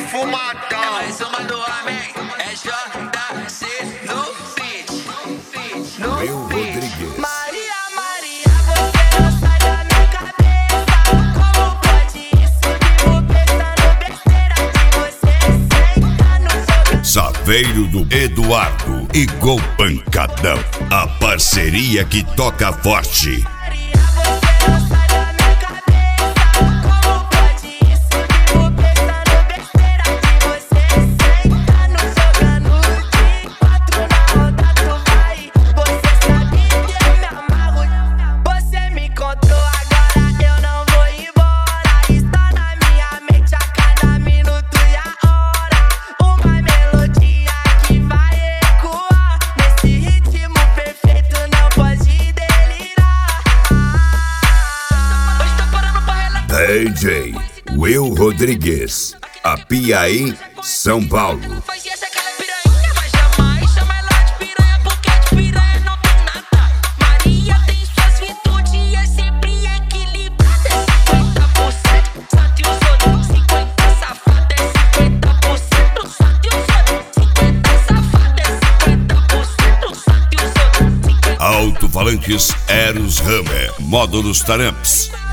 fumadão. É mais uma do homem, é JC no beat. Will Rodrigues. Maria, Maria, você não sai da minha cabeça. Como pode isso? Vivo pensando besteira que você senta no seu... Saveiro do Eduardo e Gol Pancadão. A parceria que toca forte. Maria, você não sai da minha cabeça. Como pode isso? Vivo pensando besteira que você senta no seu canudo. Quatro na roda tu vai. Você sabe que eu me amarro. Você me encontrou agora, eu não vou embora. Está na minha mente a cada minuto e a hora. Uma melodia que vai ecoar. Nesse ritmo perfeito não pode delirar. Hoje tá parando pra relaxar. DJ Will Rodrigues. A Piaí, São Paulo. Faz essa aquela piranha, mas jamais chama ela de piranha, porque de piranha não tem nada. Maria tem suas virtudes e é sempre equilibrada. É 50% santo e os outros 50 safada. É 50% santo e os outros 50 safada. É 50% santo e os outros 50. Alto-falantes Eros Hammer. Módulos Taramps.